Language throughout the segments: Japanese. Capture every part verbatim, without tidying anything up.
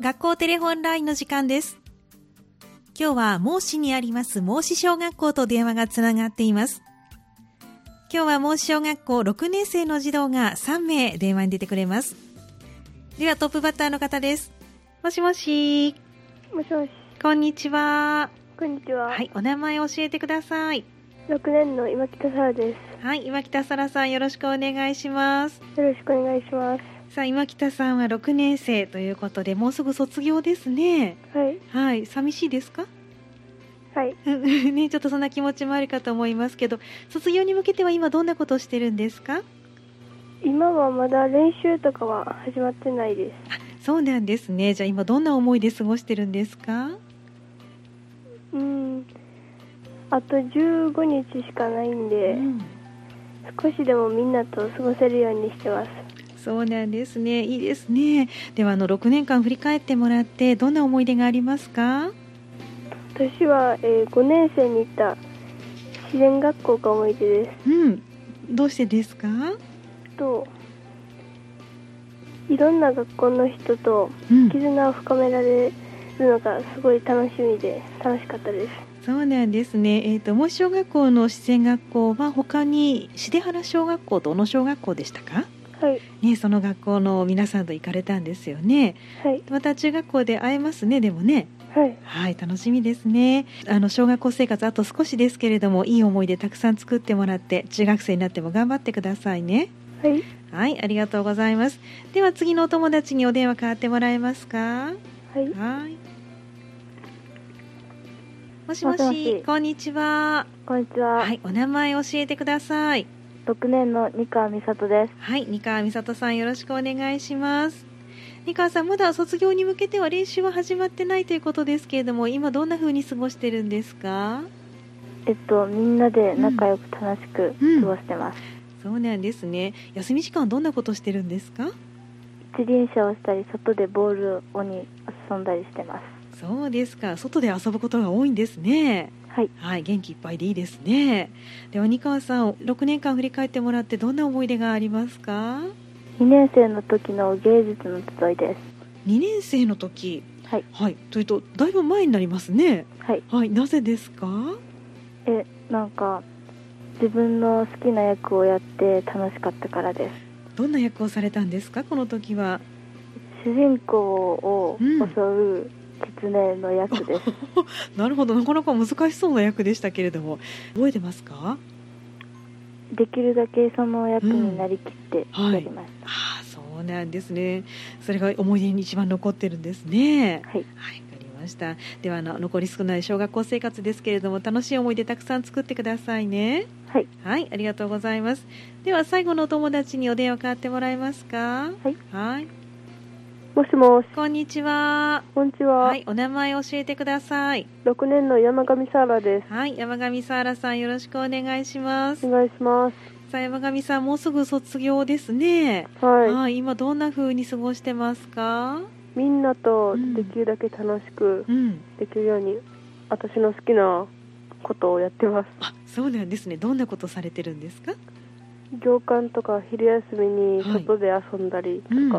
学校テレホンラインの時間です。今日は孟子にあります孟子小学校と電話がつながっています。今日は孟子小学校ろくねん生の児童がさんめい電話に出てくれます。ではトップバッターの方です。もしもし。 もしもし。 こんにちは。 こんにちは。 はい、お名前教えてください。 ろくねんの今北沙羅です。 はい、今北沙羅さん、よろしくお願いします。 よろしくお願いします。 さあ、今北さんはろくねん生ということで、もうすぐ卒業ですね。 はい。 はい、寂しいですか？ はい。 ね、ちょっとそんな気持ちもあるかと思いますけど、卒業に向けては今どんなことをしてるんですか？ 今はまだ練習とかは始まってないです。 あ、そうなんですね。じゃあ今どんな思いで過ごしてるんですか？ うん。あとじゅうごにちしかないんで、うん、少しでもみんなと過ごせるようにしてます。 そうなんですね。いいですね。ではあのろくねんかん振り返ってもらってどんな思い出がありますか？ 私は、えー、ごねん生に行った自然学校が思い出です。 うん。どうしてですか？ といろんな学校の人と絆を深められるのがすごい楽しみで楽しかったです。 そうなんですね。えーと、孟子小学校の自然学校は他に重原小学校と小野小学校でしたか？ はい。 ね、その学校の皆さんと行かれたんですよね。 はい。 また中学校で会えますね。でもね。 はい。 はい、楽しみですね。あの小学校生活あと少しですけれども、いい思い出たくさん作ってもらって中学生になっても頑張ってくださいね。 はい。 はい、ありがとうございます。では次のお友達にお電話代わってもらえますか？ はい。 はい。もしも し, もしもしこんにちは。 こんにちは。 はい、お名前教えてください。 ろくねんの二川美里です。 はい、二川美里さん、よろしくお願いします。二川さん、まだ卒業に向けては練習は始まってないということですけれども、今どんな風に過ごしてるんですか？ えっとみんなで仲良く楽しく過ごしてます。 うんうん、そうなんですね。休み時間どんなことしてるんですか？ 一輪車をしたり、外でボールをに遊んだりしてます。 そうですか。外で遊ぶことが多いんですね。 はい、 はい、元気いっぱいでいいですね。では二川さん、ろくねんかん振り返ってもらってどんな思い出がありますか？ にねん生の時の芸術の集いです。 にねん生の時、 はい、 はい、というとだいぶ前になりますね。 はい、 はい、なぜですか？ え、なんか自分の好きな役をやって楽しかったからです。 どんな役をされたんですか、この時は？ 主人公を襲う狐の役です。 うん、なるほど、なかなか難しそうな役でしたけれども、覚えてますか？ できるだけその役になりきってやりました。うん、はい、 ああ、そうなんですね。それが思い出に一番残ってるんですね。 はい、はい、 わかりました。ではあの残り少ない小学校生活ですけれども、楽しい思い出たくさん作ってくださいね。 はい、 はい、ありがとうございます。では最後のお友達にお電話代わってもらえますか？ はい、 はい、 もしもし。 こんにちは。 こんにちは。 はい、お名前教えてください。 ろくねんの山上沙羅です。 はい、山上沙羅さん、よろしくお願いします。 お願いします。 さあ、山上さん、もうすぐ卒業ですね。 はい。 はい、今どんな風に過ごしてますか？ みんなとできるだけ楽しくできるように、うん、私の好きなことをやってます。 あ、そうなんですね。どんなことされてるんですか？ 行間とか昼休みに外で遊んだりとか、はい、うん、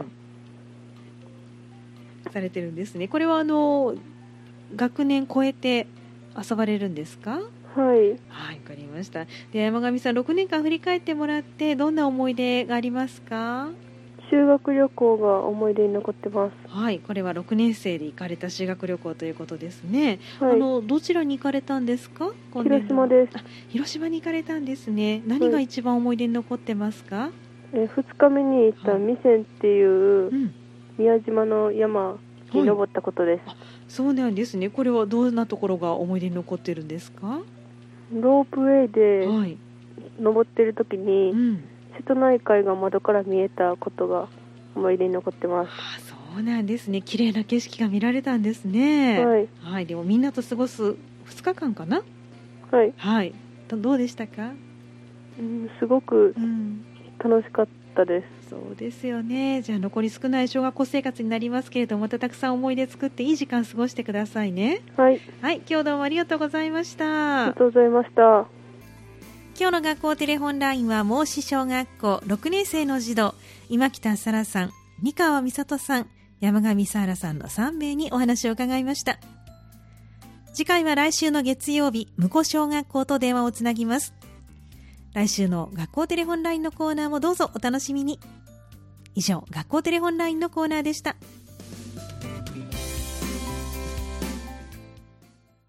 されてるんですね。これはあの学年超えて遊ばれるんですか？ はい。 はい、わかりました。で、山上さん、ろくねんかん振り返ってもらってどんな思い出がありますか？ 修学旅行が思い出に残ってます。 はい、これはろくねん生で行かれた修学旅行ということですね。 はい、 あのどちらに行かれたんですか？ 広島です。 あ、広島に行かれたんですね。何が一番思い出に残ってますか？はい、 えふつかめに行った弥山っていう宮島の山に登ったことです。はい、 あ、そうなんですね。これはどんなところが思い出に残ってるんですか？ ロープウェイで登ってる時に、はい、うん、瀬戸内海が窓から見えたことが思い出に残ってます。 あ、そうなんですね。綺麗な景色が見られたんですね。 はい、 はい、でもみんなと過ごすふつかかんかな。 はい、 はい、どうでしたか？ うん、すごく楽しかったです。 うん、そうですよね。じゃあ残り少ない小学校生活になりますけれども、またたくさん思い出作っていい時間過ごしてくださいね。 はい、 はい、今日どうもありがとうございました。 ありがとうございました。 今日の学校テレホンラインは孟子小学校ろくねん生の児童、今北沙羅さん、三川美里さん、 山上沙羅さんのさんめいにお話を伺いました。次回は来週の月曜日、武庫小学校と電話をつなぎます。来週の学校テレホンラインのコーナーもどうぞお楽しみに。以上、学校テレホンラインのコーナーでした。